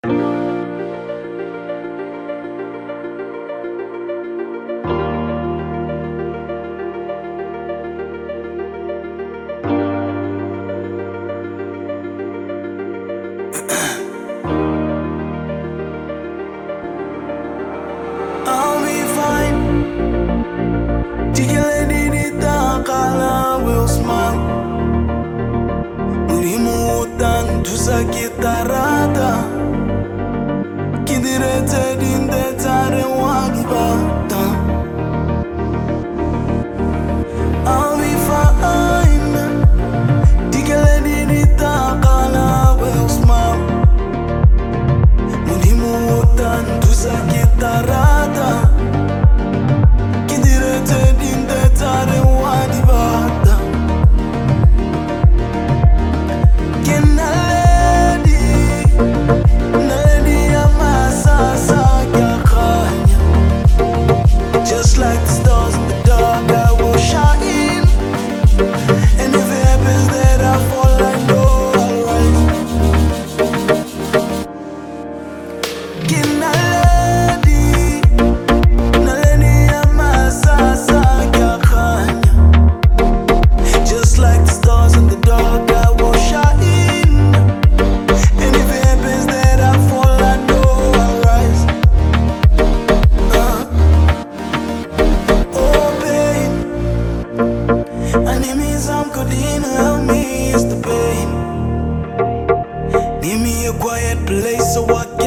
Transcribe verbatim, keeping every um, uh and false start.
I'll be fine. Tigil dinita kala will smile. Murimutan tu sakit rata. Kidirete dinde tare wagibata. I'll be fine. Tigil dinita kala will smile. Murimutan tu sakit rata. Kidirete dinde tare wagibata. Just like the stars in the dark, I will shine. And if it happens that I fall, I know I'll rise. Kinaledi, naledi amasasa kakanya. Just like the stars in the dark, I will shine. And if it happens that I fall, I know I'll rise. Uh. Help me, it's the pain. Give me a quiet place so I